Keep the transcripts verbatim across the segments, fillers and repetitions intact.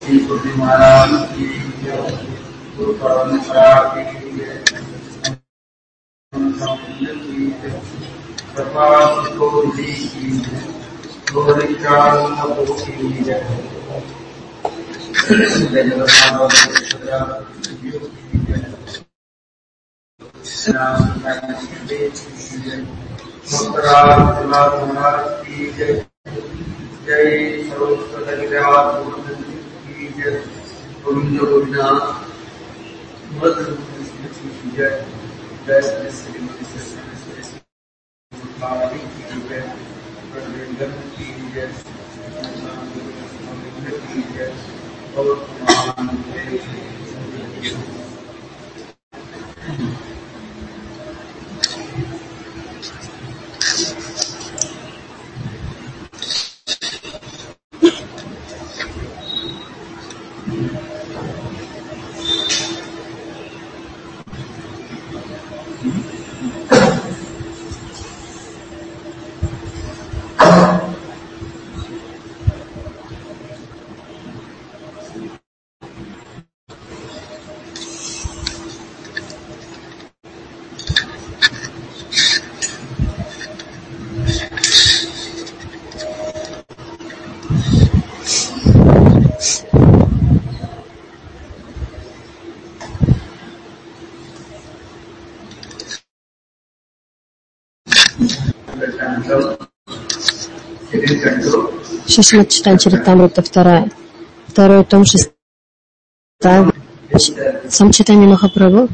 Шримад Чайтанья-чаритамрита, вторая. Второй том, шестая. Сам Чайтанья Махапрабху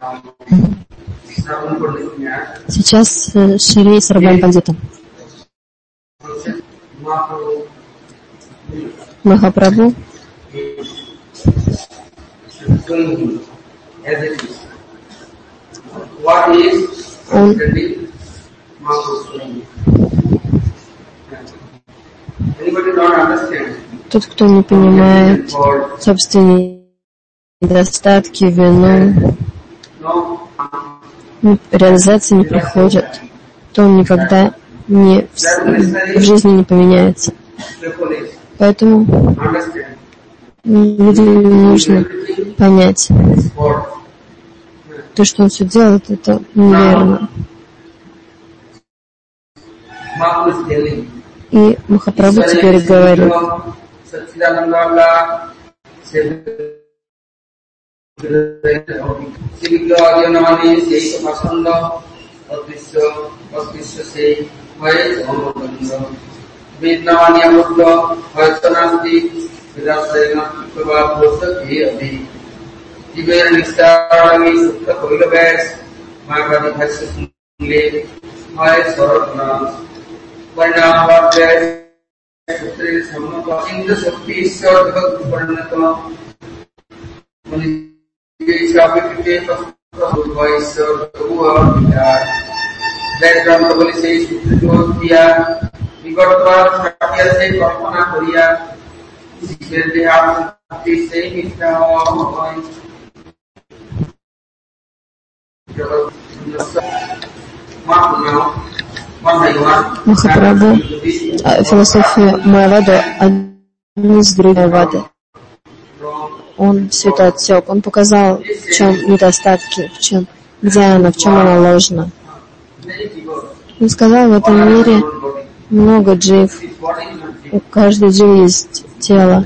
сейчас Шри Сарабхам Пандитом. Махапрабху он тот, кто не понимает собственные недостатки, вину, реализации не приходит, то он никогда не, в, в жизни не поменяется. Поэтому людям нужно понять, то, что он все делает, это неверно. И Махапрабху теперь говорит, Махапрабху, философия Майявады одни из других Майявады. Он все это отсек, он показал, в чем недостатки, в чем, где она, в чем она ложна. Он сказал, в этом мире много джив, у каждой дживы есть тело.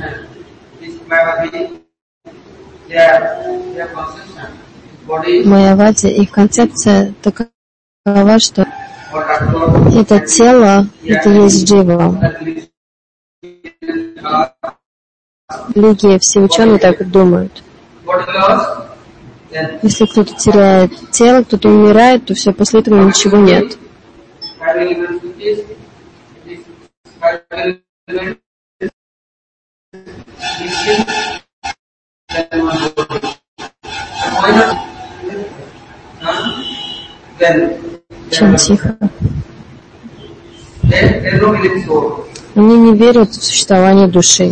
Майявади, их концепция такова, что это тело, это есть джива. Люди, все ученые так думают. Если кто-то теряет тело, кто-то умирает, то все, после этого ничего нет. Очень тихо. Они не верят в существование души.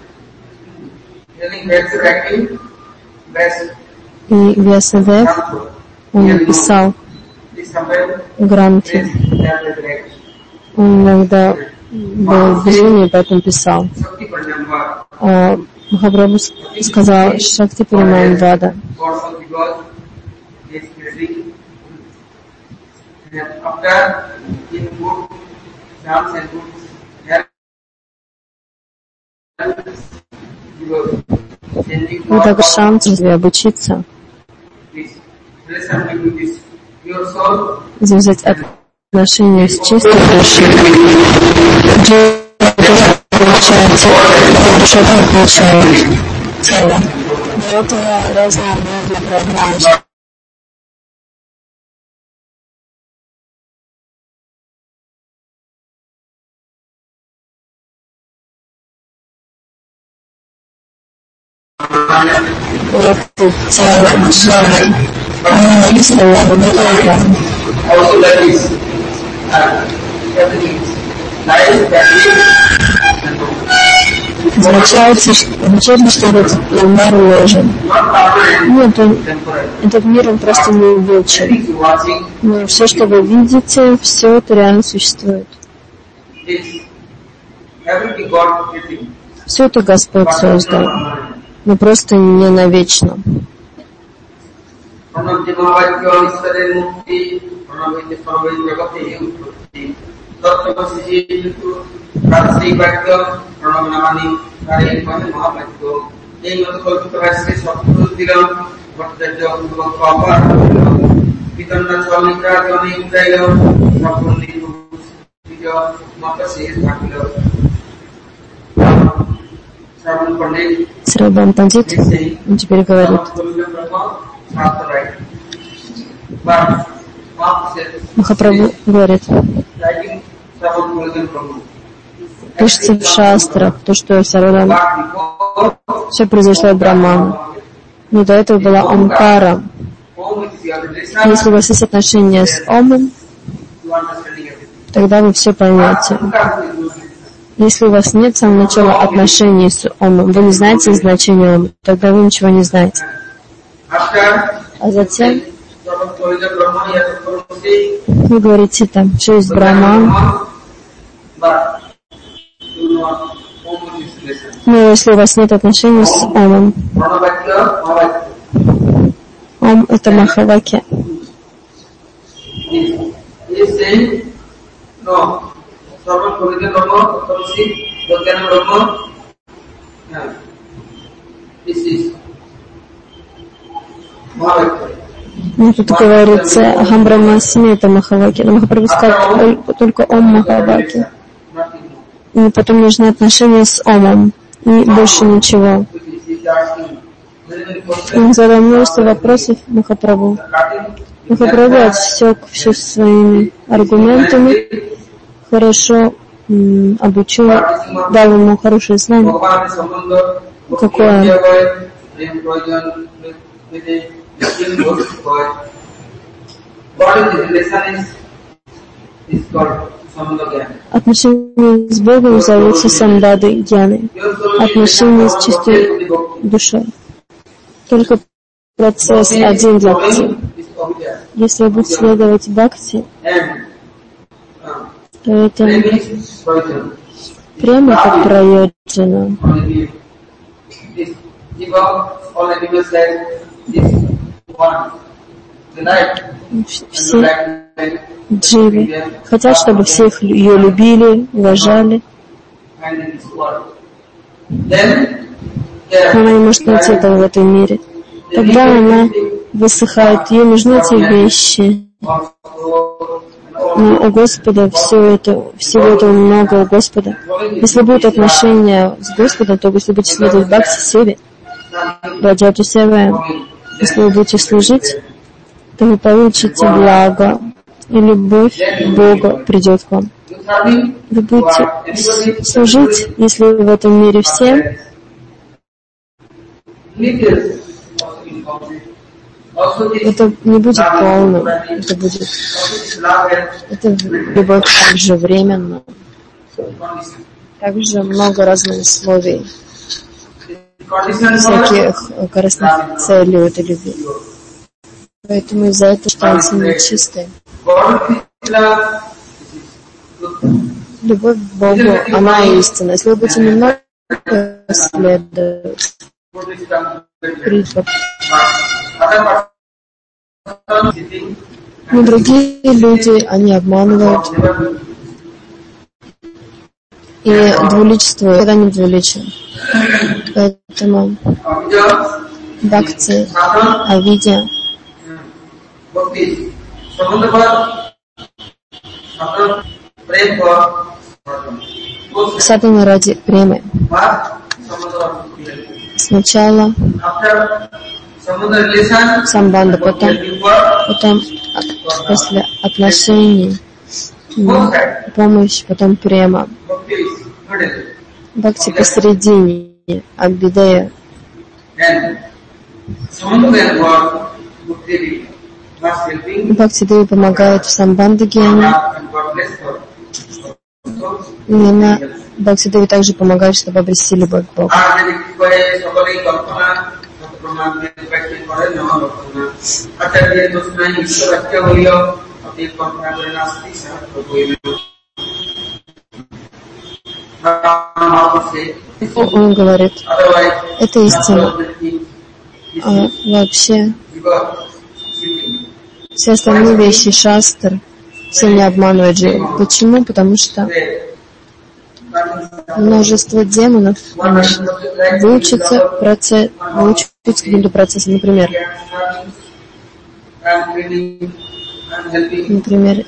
И Вьясадев, он написал гранты. Он иногда был в безумии, поэтому писал. А Махапрабху сказал: Шакти Парамам Вада. И так шанс обучиться, завязать отношения с чистой душой. Получается, душа получает тело. Для этого разные виды программ. Уроки тела, джаны, анализа, работа. Означается, что, означает, что этот мир ложен. Нет, он, этот мир, он просто не вечен. Но все, что вы видите, все это реально существует. Все это Господь создал, но просто не навечно. Срабан Пандит, он теперь говорит: Махапрабху говорит, пишется в шастрах, то, что Сарвам, все произошло от Брахмана. Но до этого была Омкара. Если у вас есть отношения с Омом, тогда вы все поймете. Если у вас нет с самого начала отношений с Омом, вы не знаете значение Ома, тогда вы ничего не знаете. А затем вы говорите там, что есть Брахман. Но если у вас нет отношений с Омом, Ом — это Махавакья. Ну, тут говорится, Ахам Брахмасми — это Махавакья. Но Махапрабху сказал только, только Ом Махавакья. И потом нужны отношения с Омом. И больше ничего. Он задал множество вопросов Махапрабху. Махапрабху отсек все своими аргументами, хорошо м, обучил, дал ему хорошее знание. Какое? Отношения с Богом зовутся самдады гьяны. Отношения с чистой душой. Только процесс один бхакти. Если вы будете следовать бхакти, то это прямо как прайоджана. Все дживы хотят, чтобы все их ее любили, уважали. Но она не может найти этого в этом мире. Тогда она высыхает, ей нужны эти вещи. Но у Господа все это, всего этого много у Господа. Если будут отношения с Господом, то если будете следовать Бхакти Севе, Баджату Севе, если вы будете служить, то вы получите благо, и любовь Бога придет к вам. Вы будете служить, если в этом мире все, это не будет полным, это будет, это любовь также временно, также много разных условий, всяких корыстных целей у этой любви. Поэтому из-за этого считается нечистой. Любовь к Богу, она истина. Если вы будете немного следует. Но другие люди, они обманывают и двуличествуют, когда не двуличен. Поэтому бхакти, авидья, садхана ради премы. Сначала самбанда, потом, потом после отношений, помощь, потом према. Бхакти посередине, абхидея. Бхакти Деви помогает в самбандагьяне. Именно Бхакти Деви также помогает, чтобы обрести любовь к Богу. Он говорит, это истина. А вообще, все остальные вещи, шастр, все не обманывают же. Почему? Потому что множество демонов выучатся процесс, выучатся каким-то процессом. Например, например,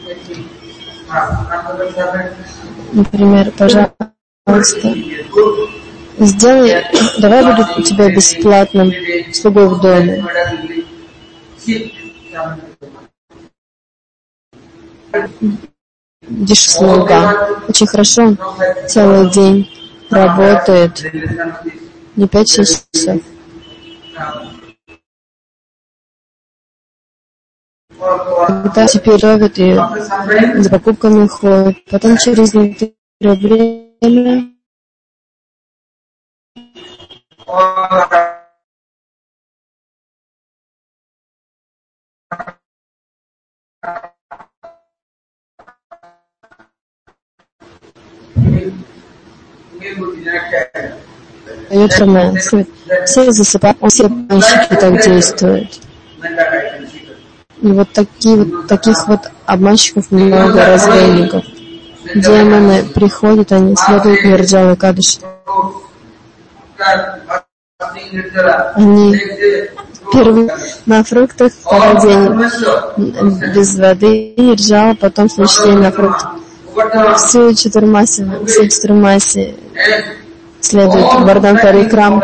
например, пожалуйста, сделай, давай буду у тебя бесплатным слугой в доме. Видишь, слуга очень хорошо целый день работает, не пять-шесть часов. Когда теперь готовят и за покупками ходят, потом через некоторое время утром все засыпают, все обманщики так действуют. И вот, такие, вот таких вот обманщиков много, разбойников. Демоны приходят, они следуют Нирджала Кадыши. Они первые на фруктах, второй день без воды, Нирджала, потом следующий день на фруктах. Всю четырмаси, всю четырмаси следует Вардан Парикрам,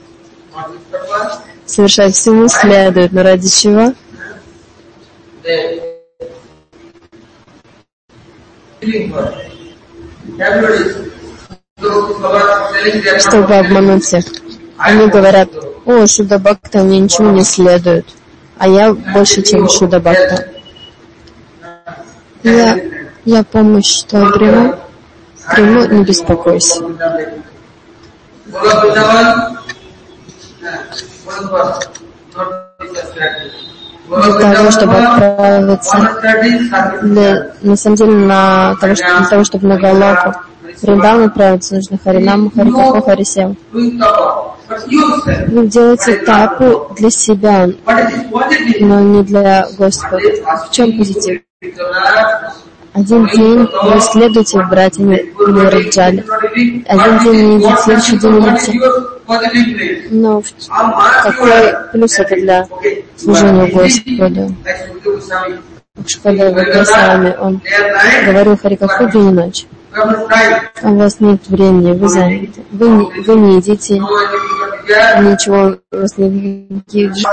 совершать всему следует, но ради чего? Чтобы обмануть всех. Они говорят, о, Шуда Бхакта, мне ничего не следует, а я больше, чем Шуда Бхакта. Я, я помощь, что приму, приму, не беспокойся. Для того, чтобы отправиться, для, на самом деле, на того, что, для того, чтобы на Галоку Вриндаван отправиться, нужно Харинаму, Харикахо, Харисеву. Вы делаете тапу для себя, но не для Господа. В чем позитив? Один день вы следуете в братья Нирджале, один день не едите, следующий день едите. Но какой плюс это для служения Господу? Шкода Госвами, он говорил Харикаху день и ночь. А у вас нет времени, вы заняты. Вы не, вы не едите, ничего у вас не едите.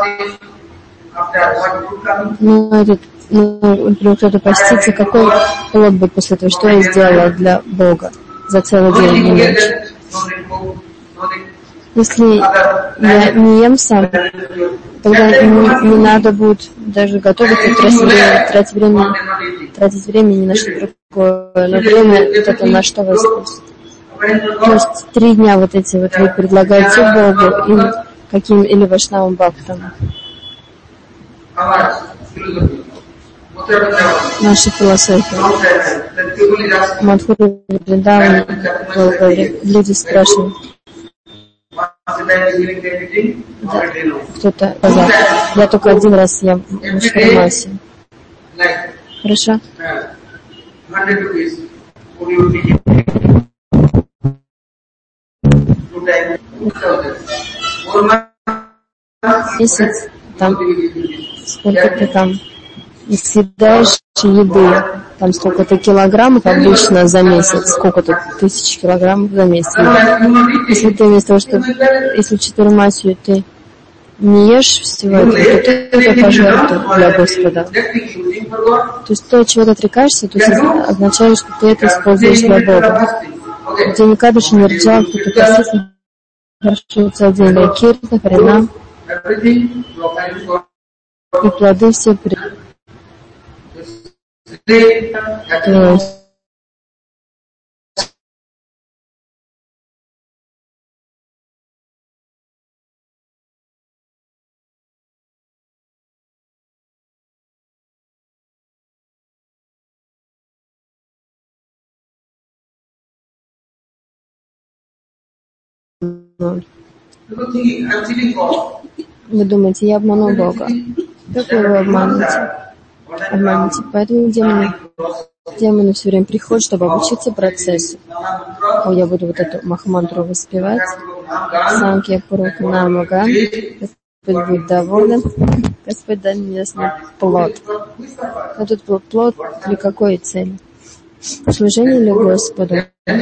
Ну, этот Ну, например, кто-то постится, какой плод будет после этого, что я сделала для Бога за целый день и ночь. Если я не ем сам, тогда не, не надо будет даже готовить и тратить время, тратить время, тратить время ни на что другое. Но время вот это на что вы используете. То есть три дня вот эти вот вы предлагаете Богу или каким или Вайшнавам Бхактам. наша философия. Мадхури Вриндаван, люди спрашивают. Да, кто-то сказал, я только один раз ем в Швармасе. Хорошо? Месяц, там, сколько ты там съедаешь еды, там столько-то килограммов обычно за месяц, сколько-то тысяч килограммов за месяц. Если ты вместо того, что, если четырмасью ты не ешь всего этого, то ты это пожертвуешь для Господа. То есть то, от чего ты отрекаешься, то есть означает, что ты это используешь для Бога. Где ни кадыш, ни рджал, кто-то косится, хорошо целый день для киртна, харинам, и плоды все при... То есть вы думаете, я обманул Бога. Как вы его обманете? Обманете. Поэтому демоны, демоны все время приходят, чтобы обучиться процессу. О, я буду вот эту махамантру воспевать. Санкья Пурук Намага. Господь будет доволен. Господь дай мне плод. А тут плод для какой цели? Служение ли Господу?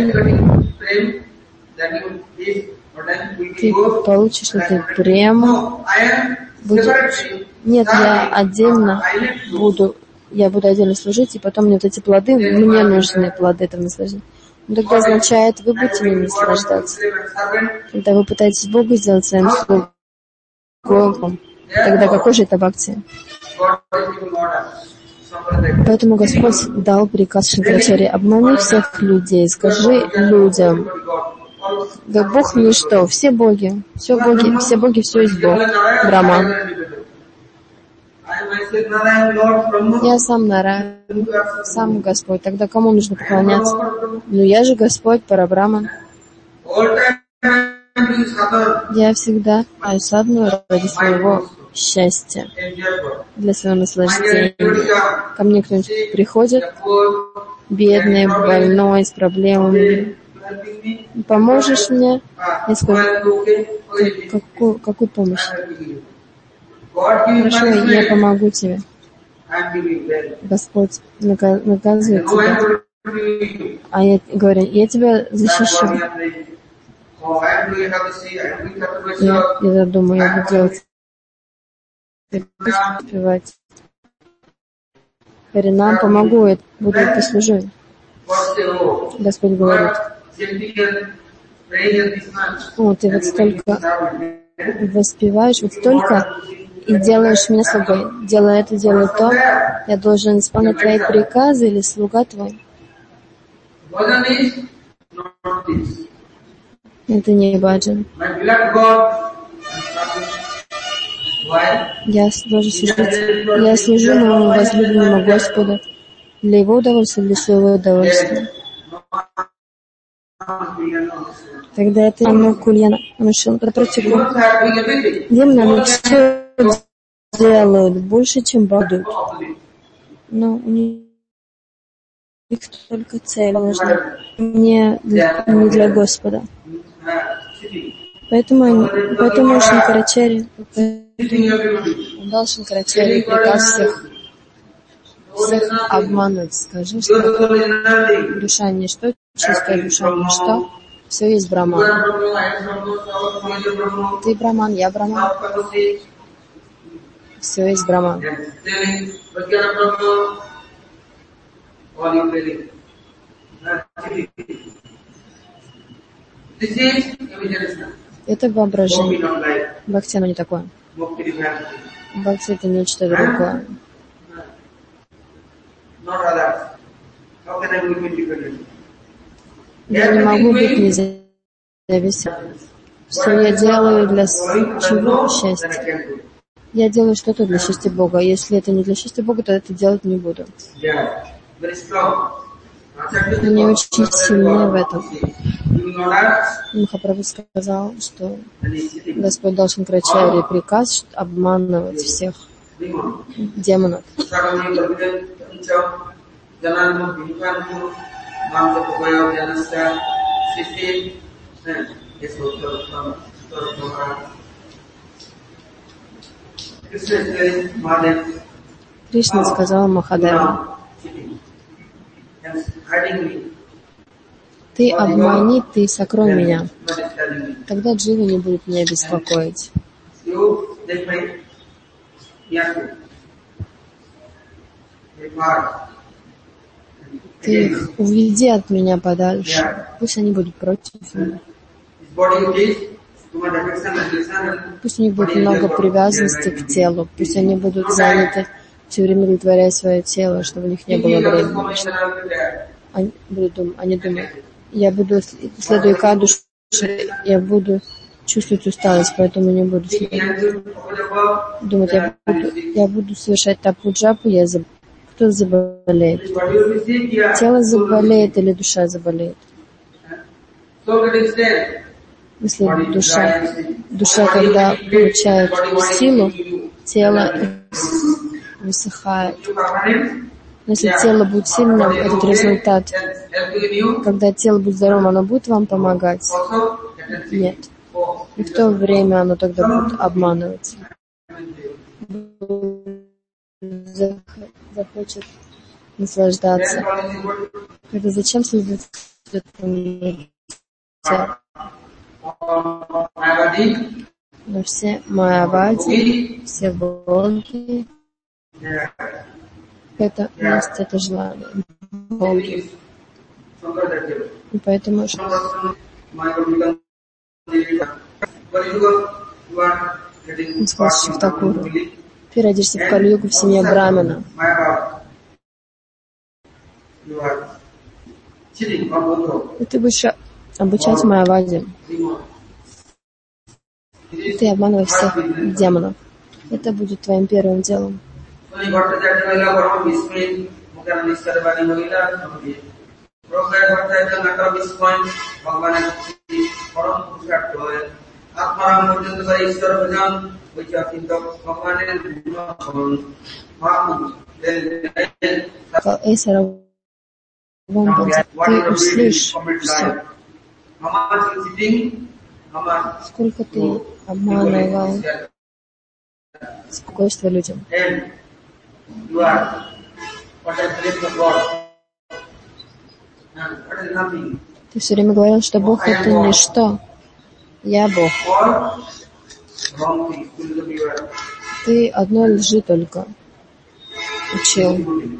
Ты получишь, что ты прямо будешь... Нет, я отдельно буду, я буду отдельно служить, и потом мне вот эти плоды, мне нужны плоды этого наслаждения. Но тогда означает, вы будете ими наслаждаться. Когда вы пытаетесь Богу сделать своим слугом, тогда какой же это бхакти? Поэтому Господь дал приказ Шанкарачарье: обмани всех людей, скажи людям, да Бог ничто, все боги, все боги, все боги, все есть Бог, Брахман. Я сам Нараян, сам Господь. Тогда кому нужно поклоняться? Ну я же Господь, Парабрахман. Я всегда аю садхану ради своего счастья, для своего наслаждения. Ко мне кто-нибудь приходит, бедный, больной, с проблемами. Поможешь мне? Я скажу, какую, какую помощь? Хорошо, я помогу тебе. Господь наказывает тебя. А я говорю, я тебя защищу. Я, я думаю, я буду делать, успевать. Харинам помогу, я буду послужить. Господь говорит: о, ты вот столько воспеваешь, вот столько и делаешь меня слугой. Делаю это, делаю то. Я должен исполнять твои приказы или слуга твой. Это не баджан. Я должен служить. Я служу моему возлюбленному Господу для его удовольствия, для своего удовольствия. Тогда это равно кульяна. Напротив, демоны, они все делают больше, чем будут. Но у них только цель нужна. Не для, не для Господа. Поэтому, они, поэтому Шанкарачарья дал Шанкарачарье приказ всех, всех обмануть. Скажи, что душа ничто, чистая душа ничто, все есть Брахман. Ты Брахман, я Брахман. Все есть Брахман. Это воображение. Бхакти оно не такое. Бхакти это нечто другое. Я не могу быть независимым. Что я делаю для чего? Счастья. Я делаю что-то для счастья Бога. Если это не для счастья Бога, то это делать не буду. Они очень сильны в этом. Махапрабху сказал, что Господь дал Шанкарачарье приказ обманывать всех демонов. Кришна сказал Махадеву: ты обмани, ты сокрой меня. Тогда дживы не будут меня беспокоить. Ты их уведи от меня подальше. Пусть они будут против меня. Пусть у них будет много привязанности к телу. Пусть они будут заняты все время удовлетворяя свое тело, чтобы у них не было времени. Они, будут дум, они думают, я буду, следуя кадуши, я буду чувствовать усталость, поэтому не буду думать, я буду, я буду совершать тапу-джапу, я заб... кто заболеет? Тело заболеет или душа заболеет? Если душа, душа, когда получает силу, тело высыхает. Но если тело будет сильным, этот результат, когда тело будет здоровым, оно будет вам помогать? Нет. И в то время оно тогда будет обманывать. Захочет наслаждаться. Это зачем следует но все майявади, все боги, это есть это желание, боги. И поэтому он сказал Шивтакуру: ты родишься в Кали-югу в семье Брамина. И ты будешь обучать майявади. Ты обманываешь всех демонов. Это будет твоим первым делом. Эй, Сарабхам, ты услышишь все. Сколько ты обманывал спокойствие людям. Ты все время говорил, что Бог это ничто. Я Бог. Ты одно лжи только учил.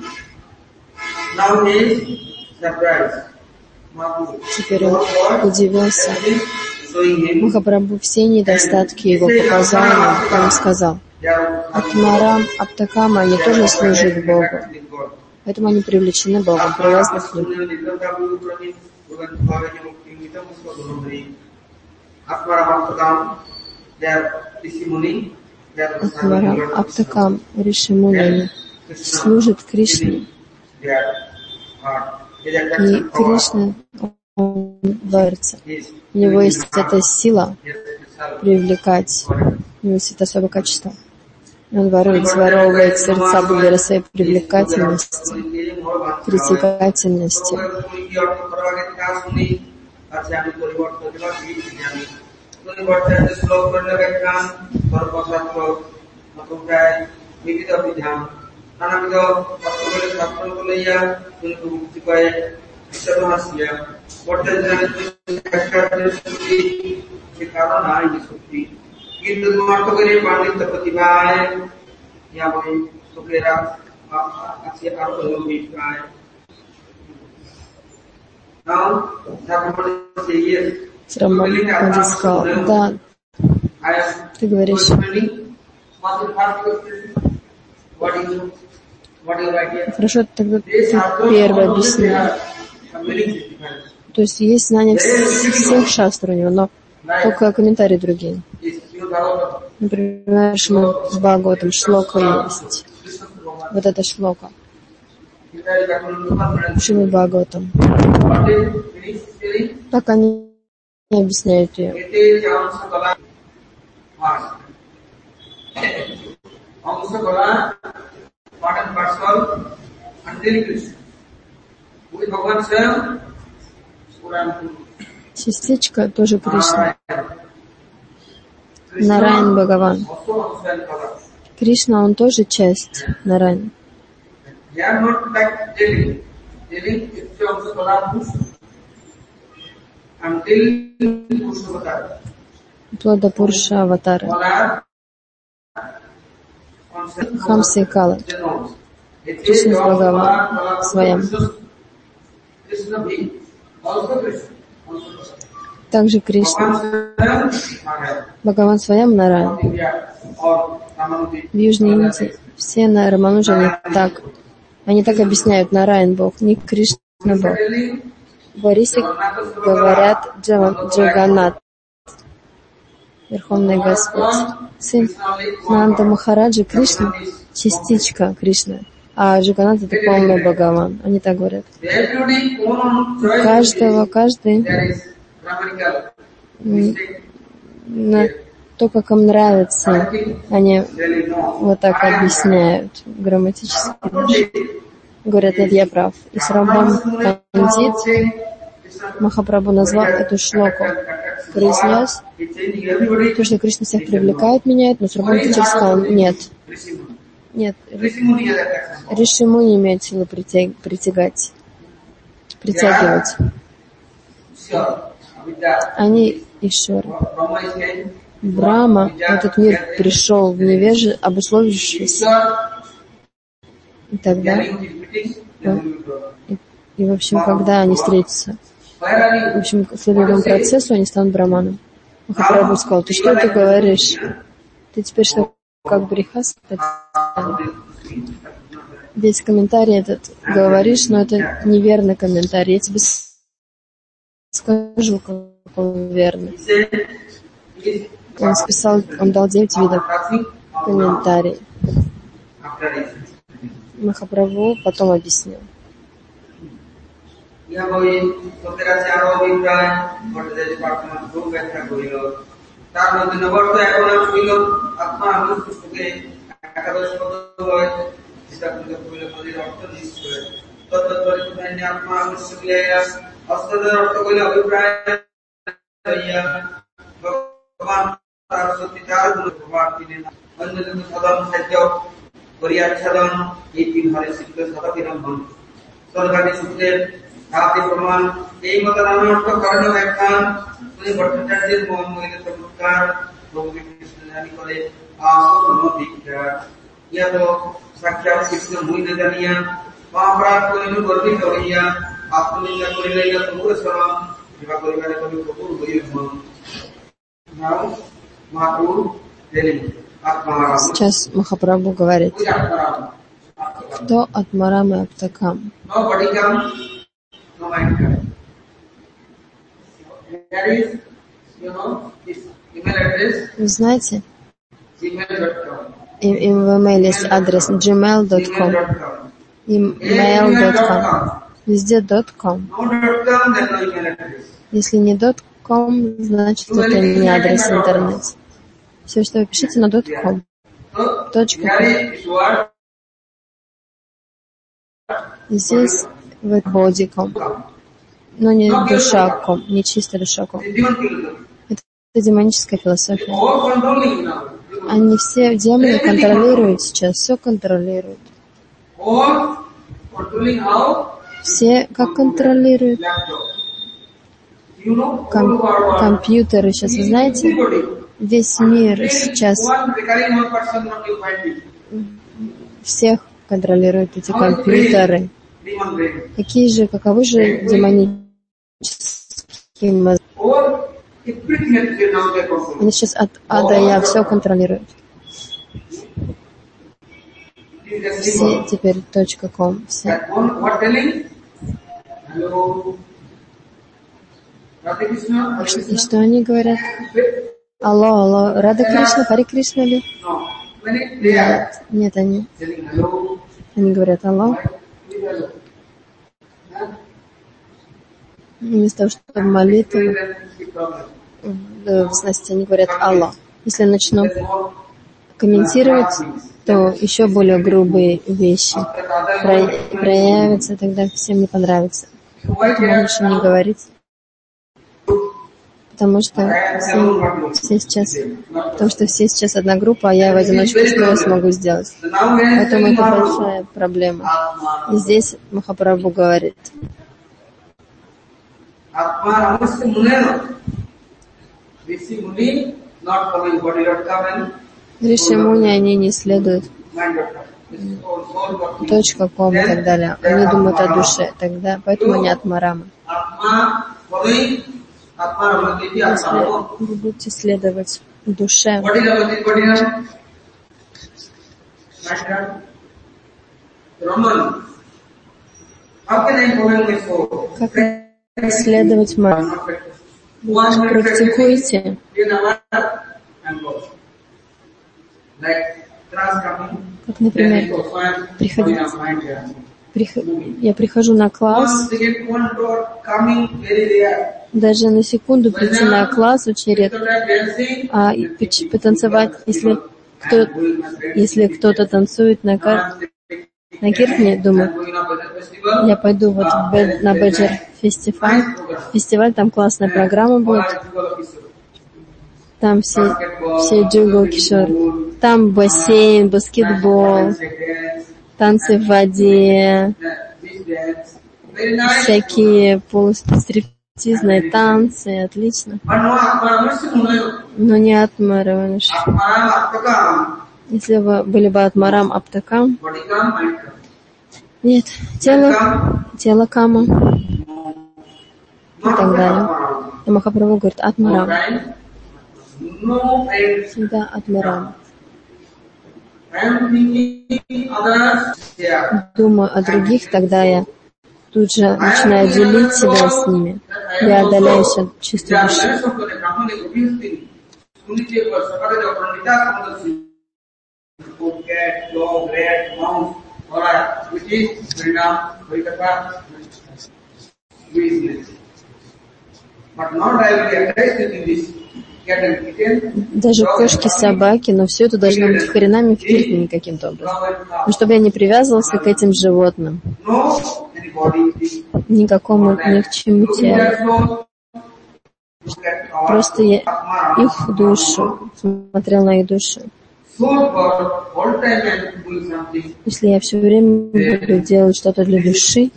Теперь он удивился. Махапрабху все недостатки его показал нам. Он сказал: Атмарам, Аптакама, они тоже служат Богу. Поэтому они привлечены Богом, привязаны к Нему. Атмарам, Аптакам, Ришимуни служат Кришне. И Кришна, он борется. У него есть эта сила привлекать. У него есть это особое качество. Он ворует, заворовывает сердца благодаря своей привлекательности, притягательности. Рамбам сказал: да, ты говоришь, хорошо, тогда ты первый объясни. То есть есть знание всех шастр у него, но только комментарии другие. Например, Шримад Бхагаватам шлока есть. Вот это шлока. Шримад Бхагаватам. Так они объясняют ее. Частичка тоже Кришна. Нараян Бхагаван. Кришна, он тоже часть Нараяна. Вплоть до Пуруша Аватара. Хамса и Кала. Кришна с Бхагаван своим. Также Кришна. Бхагаван своям Нараян. В Южной Индии все на Рамануджа они так. Они так объясняют: Нараян Бог, не Кришна Бог. В Орисе говорят Джаганнат, Верховный Господь. Сын Нанда Махараджа Кришна, частичка Кришны, а Джаганнат — это полный Бхагаван. Они так говорят. У каждого, каждый на то, как им нравится, они вот так объясняют грамматически. Говорят: нет, я прав. И Сарабхам Пандит Махапрабху назвал эту шлоку, произнес то, что Кришна всех привлекает, меняет, но Сарабхам Пандит сказал: нет. Нет, Ришиму не имеет силы притяг, притягать, притягивать. Они Ишвары. Брахма в этот мир пришел в невеже, обусловившись. И тогда, и, и в общем, когда они встретятся, в общем, следуя этому процессу, они станут браманом. Махапрабху сказал: ты что ты говоришь? Ты теперь что, как брихас? Здесь комментарий этот говоришь, но это неверный комментарий. Я тебе скажу, как он верный. Он списал, он дал девять видов комментариев. Махапрабху потом объяснил. পরিয়াচ্ছাদন এই তিন হারে সিদ্ধ শতকিরম হন সরকারি সূত্রের আদি প্রমাণ এই মত নানার্থ কারণ ব্যাখ্যান উনি ভট্টাচার্যের মহামহিলা চমৎকার ভগবী কৃষ্ণ জানি করে আসিকা ইয়া তো সাক্ষাৎ কৃষ্ণ মুই না জানিয়া মহাপ্রাণ করিল গর্বিত হইয়া আত্মনিন্দা করিলাইয়া তবুও শরণ সেবা করিবারে কবি কপুর হইল মন নাও মাকুর দেলিন। Сейчас Махапрабху говорит: кто от Марамы Аптакам? Вы знаете, и, и в email есть адрес gmail точка ком, email точка ком, везде .com. Если не .com, значит это не адрес в интернете. Все, что вы пишите, на .com. Точка .com. Здесь в body.com. Но не душа.com, не чистая душа.com. Это демоническая философия. Они все демоны контролируют сейчас, все контролируют. Все как контролируют? Ком- компьютеры сейчас, вы знаете? Весь мир сейчас всех контролируют эти компьютеры. Какие же, каковы же демонические мозги? Они сейчас от А до Я все контролируют. Все теперь .com. Все. И что они говорят? Алло, алло, Рада Кришна, Хари Кришна ли? Нет, нет, они, они говорят алло. Вместо того, чтобы молитву значит, они говорят алло. Если я начну комментировать, то еще более грубые вещи проявятся, тогда всем не понравится. Поэтому лучше не говорить. Потому что все, все сейчас, потому что все сейчас одна группа, а я в одиночку что я смогу сделать. Поэтому это большая проблема. И здесь Махапрабху говорит. Риши Муни, они не следуют точка ком и так далее. Они думают о душе, тогда, поэтому они атмарама. Если вы будете следовать душе, как следовать маме? Практикуйте. Как, например, приходить. Приход... Я прихожу на класс, даже на секунду прийти на класс очень редко, а потанцевать, если, кто... если кто-то танцует на, кар... на киртне, думаю, я пойду вот в... на Баджар фестиваль, фестиваль, там классная программа будет, там все, все джугл кишор, там бассейн, баскетбол, танцы в воде, всякие полустриптизные танцы, отлично. Но не атмараванаш. Если вы были бы атмарам аптакам, нет, тело, тело кама и так далее. И Махапрабху говорит, атмарам. Всегда атмарам. Думаю о других, тогда я тут же начинаю делить себя с ними. Я отдаляюсь от чистой души. Даже кошки, собаки, но все это должно быть в харинаме, в киртане каким-то образом. Но чтобы я не привязывался к этим животным. Никакому, ни к чему телу. Просто я их душу, смотрел на их душу. Если я все время буду делать что-то для души,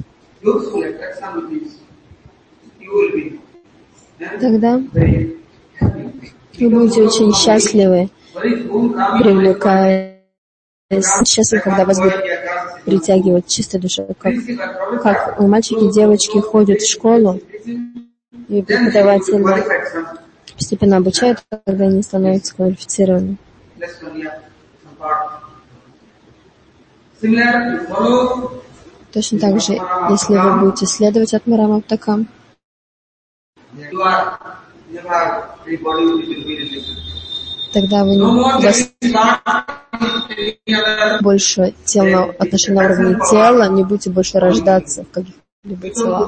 тогда вы будете очень счастливы, привлекая, счастливы, когда вас будет притягивать чистой душой. Как, как мальчики и девочки ходят в школу, и преподаватели постепенно обучают, когда они становятся квалифицированными. Точно так же, если вы будете следовать атмарам аптакам, тогда вы не больше тел на отношения на уровне тела, не будете больше рождаться в каких-либо телах.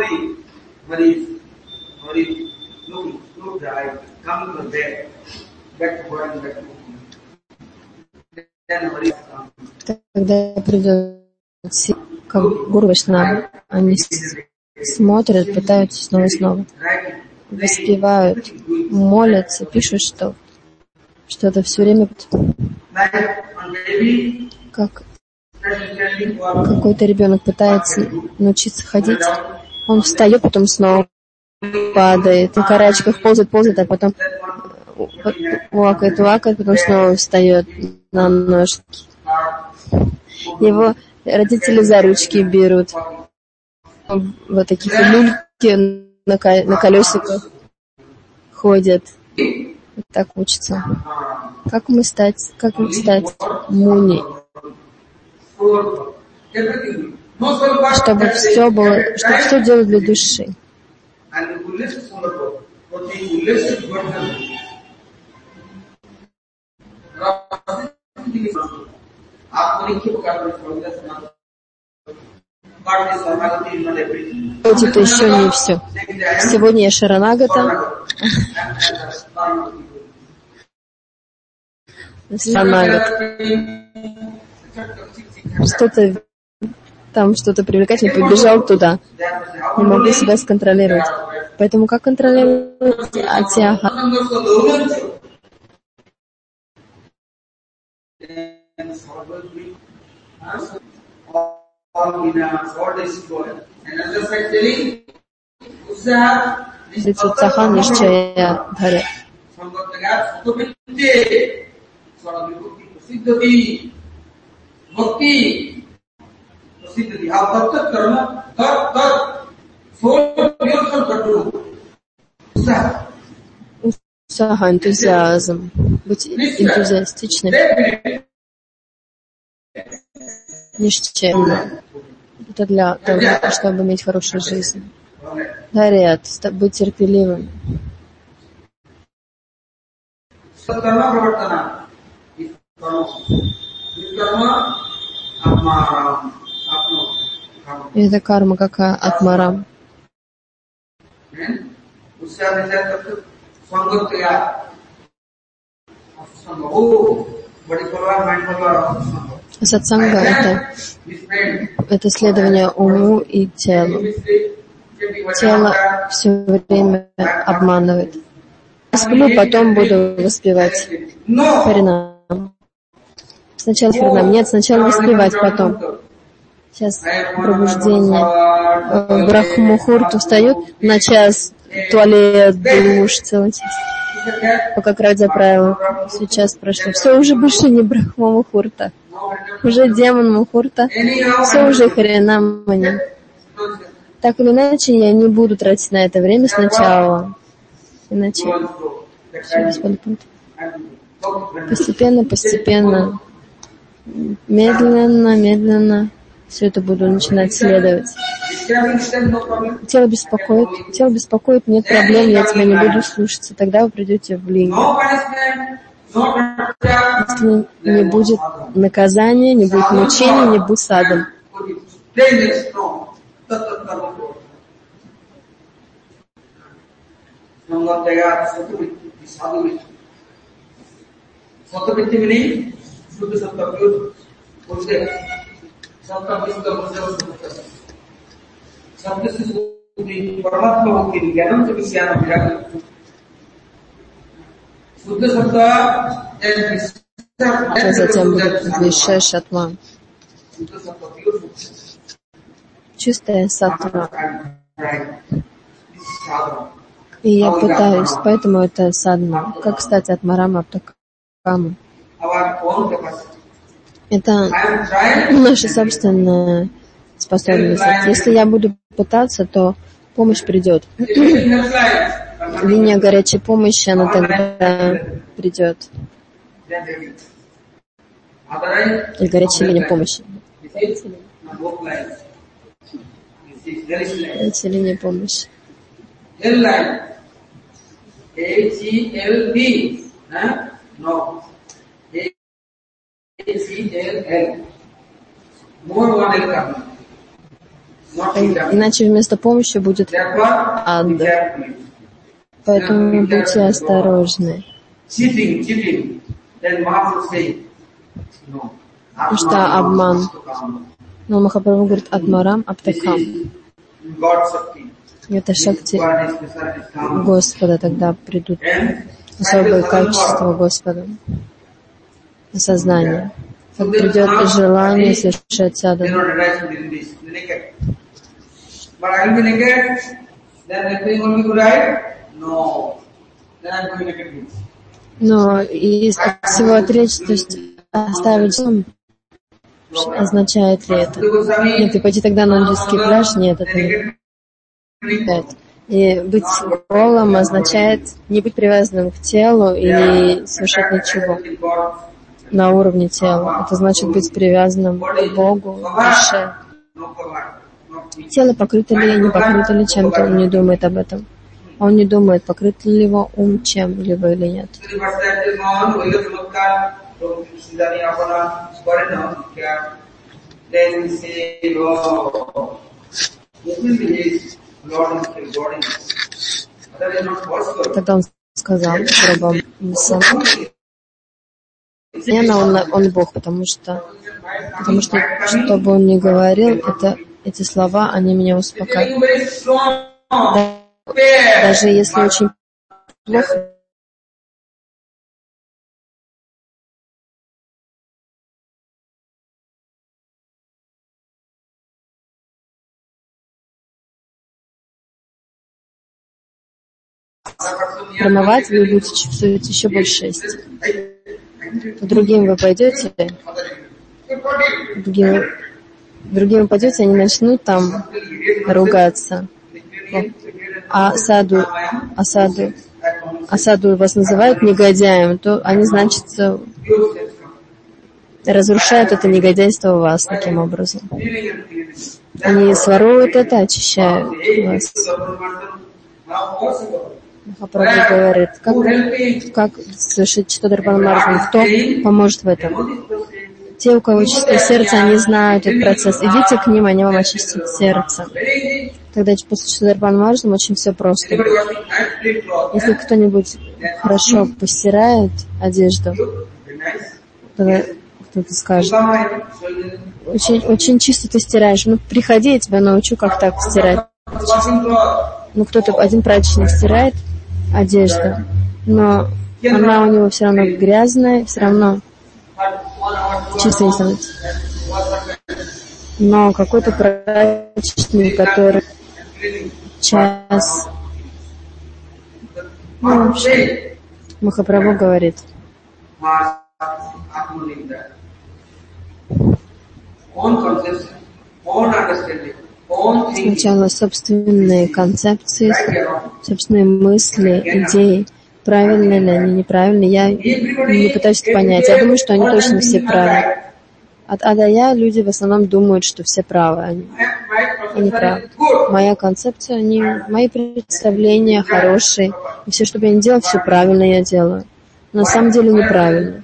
Когда придет как гуру Вайшнава, они смотрят, пытаются снова и снова, воспевают, молятся, пишут, что что-то все время как какой-то ребенок пытается научиться ходить, он встает, потом снова падает, на карачках ползает, ползает, а потом уакает, уакает, потом снова встает на ножки. Его родители за ручки берут, вот таких люльки на, на колесиках ходят, вот так учатся. Как мы стать, как стать муни? Чтобы все было, чтобы все делать для души. Это еще не все. Сегодня я Шаранагата. Шаранагат. Что-то там, что-то привлекательное, побежал туда. Не могу себя сконтролировать. Поэтому как контролировать атьяха? Цахан нишчая дхаре. Усаха, энтузиазм. Быть энтузиастичным. Нишчая. Это для того, чтобы иметь хорошую жизнь. Дарят, быть терпеливым. Это карма какая? Атмарам. Сатсанга — это, это следование уму и телу. Тело все время обманывает. Сплю, потом буду воспевать Харинам. Сначала Харинам. Нет, сначала воспевать, потом. Сейчас пробуждение. В Брахмухурту встают на час, туалет, душ, целый час. Пока кровать заправила. Сейчас прошло. Все уже больше не Брахмухурта. Уже демон Мухурта. Все уже Харинам. Так или иначе, я не буду тратить на это время сначала. Иначе постепенно, постепенно, медленно, медленно все это буду начинать следовать. Тело беспокоит, тело беспокоит, нет проблем, я тебя не буду слушаться. Тогда вы придете в лингу. Если не будет наказания, не будет мучений, не будет садом. Sattva-vritti meaning Shuddha Sattva, pure Buddha. Sattva-vritti Sattva. Sattva-vritti Paramatma Bhakti, Jnanam Jnana Viraga. Shuddha Sattva, then затем будет Вишеша Шатма. Чистая саттва. И я пытаюсь, поэтому это садхана. Как, кстати, от Марама Аптакама. Это наша собственная способность. Если я буду пытаться, то помощь придет. Линия горячей помощи, она тогда придет. И горячая линия помощи. Горячая линия помощи. H E L B, no, H E L L, more one L come. Иначе вместо помощи будет ад. Поэтому будьте осторожны. Потому что обман. Но Махапрабху говорит Атмарам Аптакам. Это шакти Господа, тогда придут особые качества Господа, осознание. Как придет желание совершать садану. Но если всего отречь, то есть оставить сон, означает ли это? Нет, и пойти тогда на нудистский пляж? Нет, это не. И быть голым означает не быть привязанным к телу и не совершать ничего на уровне тела. Это значит быть привязанным к Богу, к душе. Тело покрыто ли, не покрыто ли чем-то, он не думает об этом. Он не думает, покрыт ли его ум чем-либо или нет. Тогда он сказал рабам Мусалману, он, он Бог, потому что, потому что, что бы он ни говорил, это, эти слова, они меня успокаивают. Даже если очень плохо, промывать, вы будете чувствовать еще больше счастья. Другим вы пойдете, другим, другим вы пойдете, они начнут там ругаться. А саду, а саду, а саду вас называют негодяем, то они, значит, разрушают это негодяйство у вас таким образом. Они своруют это, очищают вас. Махапрабху говорит, как, как совершить Читадарпана Маргу, кто поможет в этом? Те, у кого чистое сердце, они знают этот процесс. Идите к ним, они вам очистят сердце. Тогда после Читадарпана Маргу очень все просто. Если кто-нибудь хорошо постирает одежду, тогда кто-то скажет, очень, очень чисто ты стираешь. Ну, приходи, я тебя научу, как так стирать. Ну, кто-то, один прачечник стирает одежду, но она у него все равно грязная, все равно чисто не становится. Но какой-то прачечник, который час... Ну, вообще, Махапрабху говорит, сначала собственные концепции, собственные мысли, идеи, правильные ли они, неправильные. Я не пытаюсь это понять. Я думаю, что они точно все правы. От А до Я люди в основном думают, что все правы. Они, они правы. Моя концепция, они, мои представления хорошие. И все, что я не делаю, все правильно я делаю. Но на самом деле неправильно.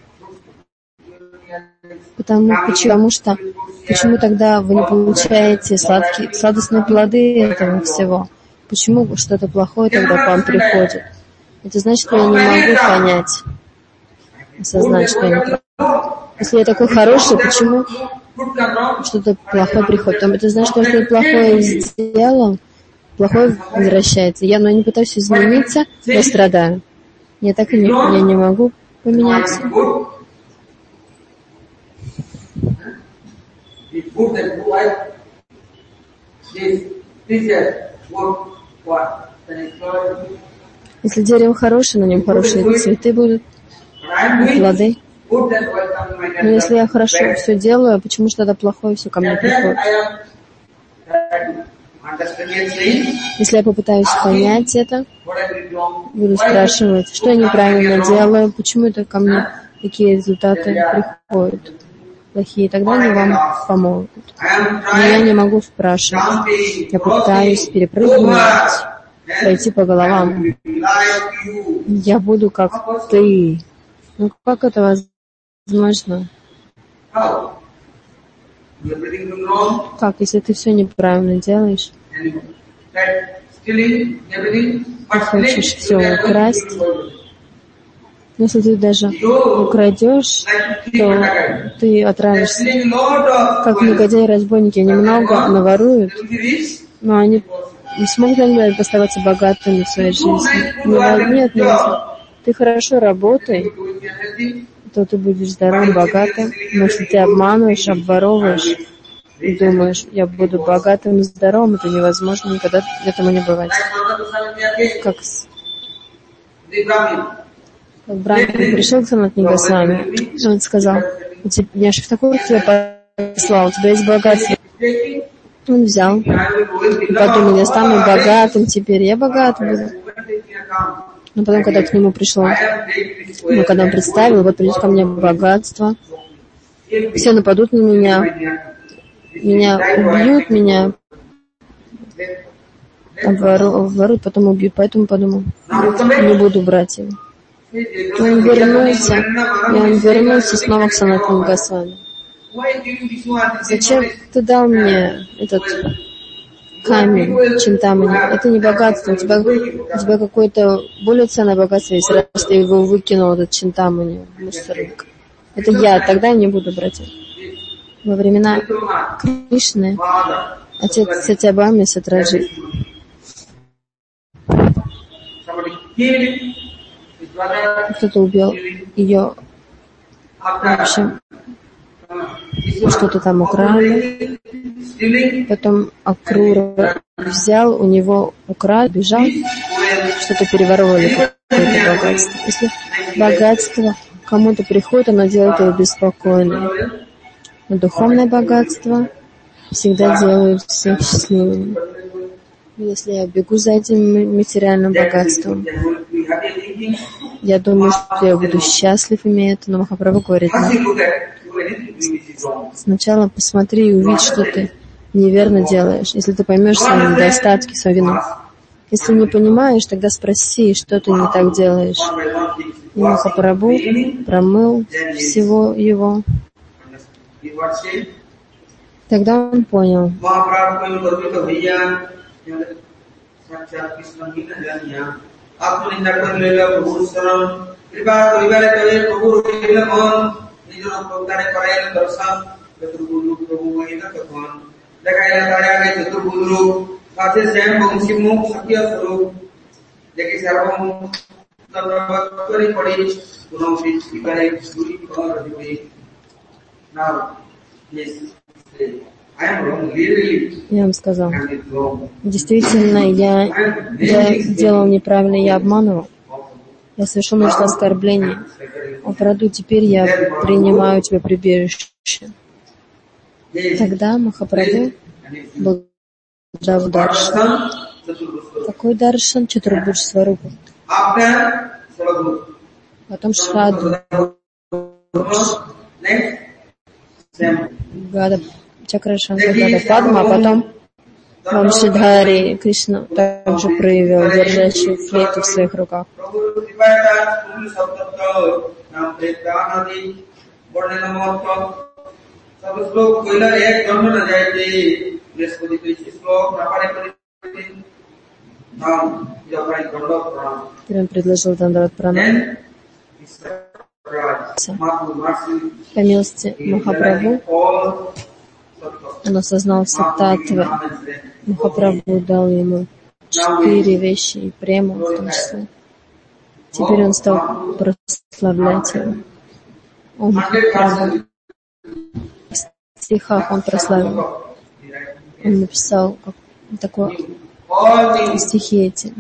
Потому, потому что почему тогда вы не получаете сладкие, сладостные плоды этого всего? Почему что-то плохое тогда к вам приходит? Это значит, что я не могу понять, осознать, что я не прав. Если я такой хороший, почему что-то плохое приходит? Это значит, что если я плохое сделал, плохое возвращается. Я, но я не пытаюсь измениться, я страдаю. Я так и не, я не могу поменяться. Если дерево хорошее, на нем хорошие цветы будут, плоды. Но если я хорошо все делаю, почему же тогда плохое все ко мне приходит? Если я попытаюсь понять это, буду спрашивать, что я неправильно делаю, почему это ко мне такие результаты приходят плохие, тогда они вам помогут. Но я не могу спрашивать. Я пытаюсь перепрыгнуть, пройти по головам. Я буду как ты. Ну как это возможно? Как, если ты все неправильно делаешь? Ты хочешь все украсть? Но если ты даже украдешь, то ты отравишься. Как негодяи-разбойники, они много наворуют, но они не смогут они оставаться богатыми в своей жизни. Нет, нет, ты хорошо работай, то ты будешь здоровым, богатым. Но если ты обманываешь, обворовываешь и думаешь, я буду богатым и здоровым, это невозможно, никогда этому не бывать. Как Брахман пришел к Санатани Госвами, он сказал, я же в такой тебя послал, у тебя есть богатство. Он взял и подумал, я стану богатым теперь, я богат буду. Но потом, когда к нему пришло, ну, когда он представил, вот придет ко мне богатство, все нападут на меня, меня убьют, меня обворуют, потом убьют, поэтому подумал, не буду брать его. И он вернулся, и он вернулся снова к Санатану Госвами. Зачем ты дал мне этот камень, Чинтамани? Это не богатство. У тебя, у тебя какое-то более ценное богатство есть, раз ты его выкинул, этот Чинтамани, в мусорник. Это я, тогда я не буду брать. Во времена Кришны отец Сатьябами Сатраджи кто-то убил ее, в общем, что-то там украли, потом Акрура взял, у него украл, бежал, что-то переворовали, какое-то богатство. Если богатство кому-то приходит, оно делает его беспокойным. Но духовное богатство всегда делает всех счастливыми. Если я бегу за этим материальным богатством, я думаю, что я буду счастлив, имея это, но Махапрабху говорит, сначала посмотри и увидь, что ты неверно делаешь. Если ты поймешь свои недостатки, свою вину. Если не понимаешь, тогда спроси, что ты не так делаешь. И Махапрабху промыл всего его. Тогда он понял. Я вам сказал, действительно, я, я делал неправильно, я обманывал. Я совершил множество оскорблений. О, Праду, теперь я принимаю тебя прибежище. Тогда Махапрабху был дал даршан. Какой даршан? Чатурбудж Сварупа. Потом Шраду. Гада Чакрашанка, Гада Падма, а потом Вамшидхари Кришна также проявил, держащий флейту в своих руках. Теперь он предложил Дандават Пранам. По милости Махапрабху он осознал все татвы. Махапрабху дал ему четыре вещи и прему в том числе. Теперь он стал прославлять его. Он Махапрабху. В стихах он прославил. Он написал такое стихи эти.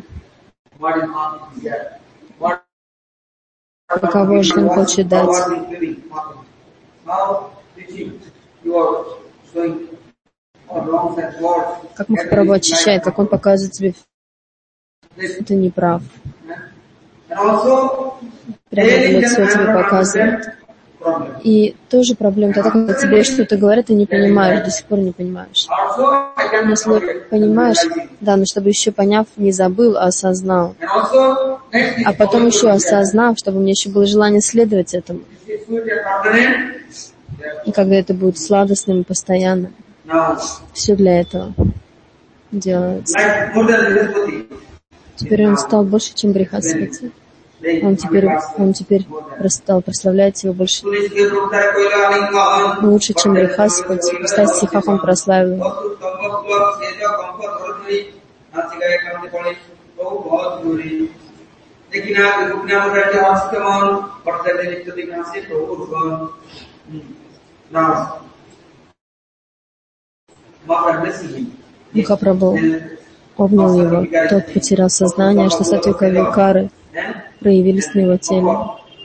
Каково же он хочет дать? Как Махапрабху очищает, как он показывает тебе, что ты не прав. Прямо в лицо тебе показывает. И тоже проблема тогда, когда тебе что-то говорят, ты не понимаешь, до сих пор не понимаешь. Если понимаешь, да, но чтобы еще поняв, не забыл, а осознал. А потом еще осознав, чтобы у меня еще было желание следовать этому. И когда это будет сладостным и постоянным. Все для этого делается. Теперь он стал больше, чем Брихаспати. Он теперь, он теперь стал прославлять его больше, лучше, чем Брихаспати. В ста стихах он прославил его. Махапрабху обнял его. Тот потерял сознание, что сатвика викары проявились на его теле.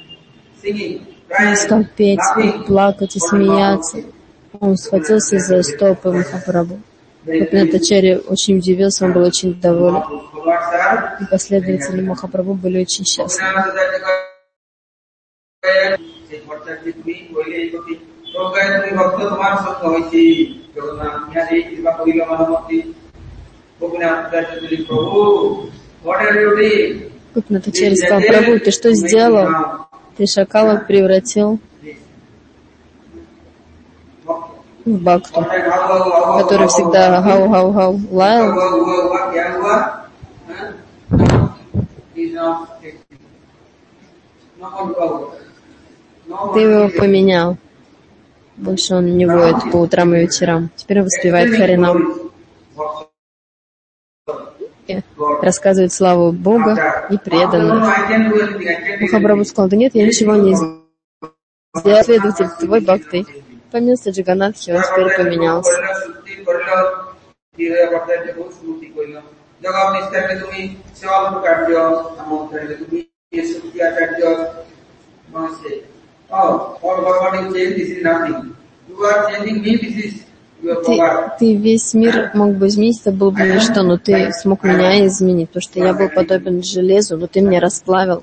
Он стал петь, плакать и смеяться. Он схватился за стопы Махапрабху. Гопинатачарья очень удивился, он был очень доволен. И последователи Махапрабху были очень счастливы. Гопинатачарья сказал: Прабху, ты что сделал? Ты шакала превратил в бхакту, который всегда гау-гау-гау лаял. Ты его поменял. Больше он не воет по утрам и вечерам. Теперь он воспевает Харинам. И рассказывает славу Бога и преданных. Махапрабху сказал: да нет, я ничего не сделал. Следователь твой бхакты. Помимо Джаганатхи он теперь поменялся. Ты, ты весь мир мог бы изменить, это было бы ничто, но ты смог меня изменить, потому что я был подобен железу, но ты меня расплавил.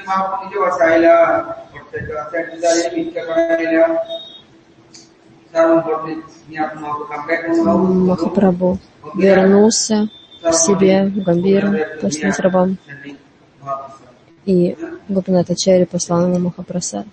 Махапрабху вернулся к себе в Гамбиру, послать рабам, и Гопинатачарья послал ему Махапрасад.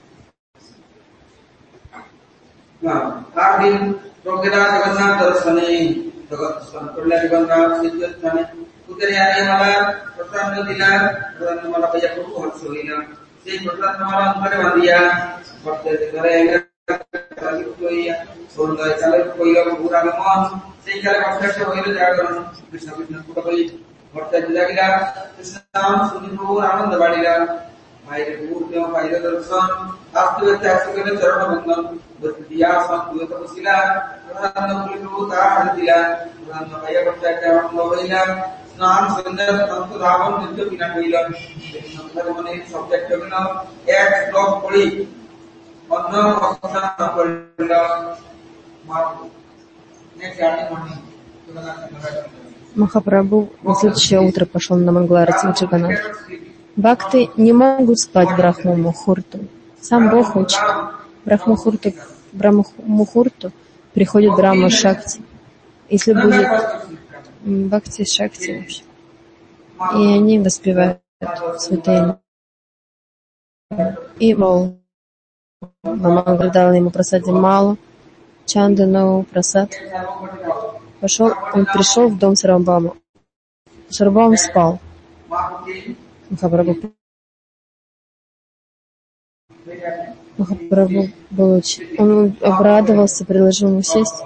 Махапрабху на следующее утро пошел на Мангаларати в Джаганнат. Бхакты не могут спать Брахма Мухурту. Сам Бог учит. Брахма Мухурту, Брахма Мухурту приходит Брахма Шакти. Если будет Бхакти Шакти вообще. И они воспевают святые. И мол, Мама дала ему просаде малу, Чандану просад. Пошел, он пришел в дом Сарвабхаума. Сарвабхаум спал. Махапрабху Махапрабху был очень... Он обрадовался, предложил ему сесть.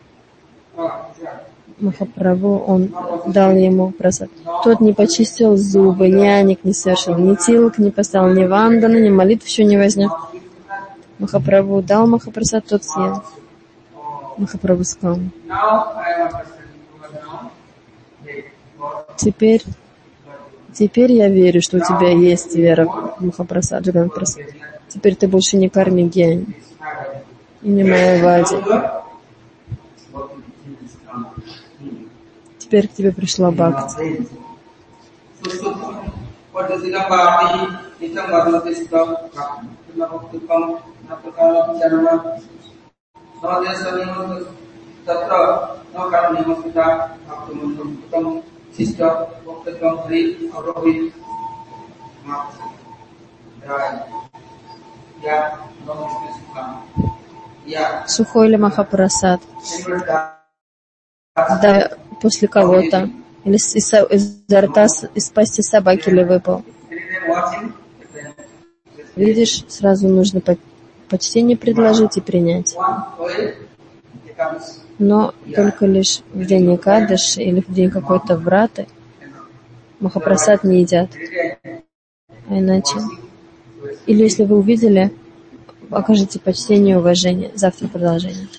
Махапрабху, он дал ему просад. Тот не почистил зубы, ни аник не совершил, ни тилок не поставил, ни вандана, ни молитв еще не вознес. Махапрабху дал Махапрасад, тот съел. Махапрабху сказал: Теперь, теперь я верю, что у тебя есть вера в Махапрасад, Джаганнат-прасад. Теперь ты больше не карми гьяни и не майявади. Теперь к тебе пришла бхакти. Сухой ли Махапрасад? Да, после кого-то. Или изо рта, из пасти собаки ли выпал. Видишь, сразу нужно почтение предложить и принять. Но только лишь в день Экадаши или в день какой-то враты Махапрасад не едят. А иначе... Или если вы увидели, окажите почтение и уважение. Завтра продолжение.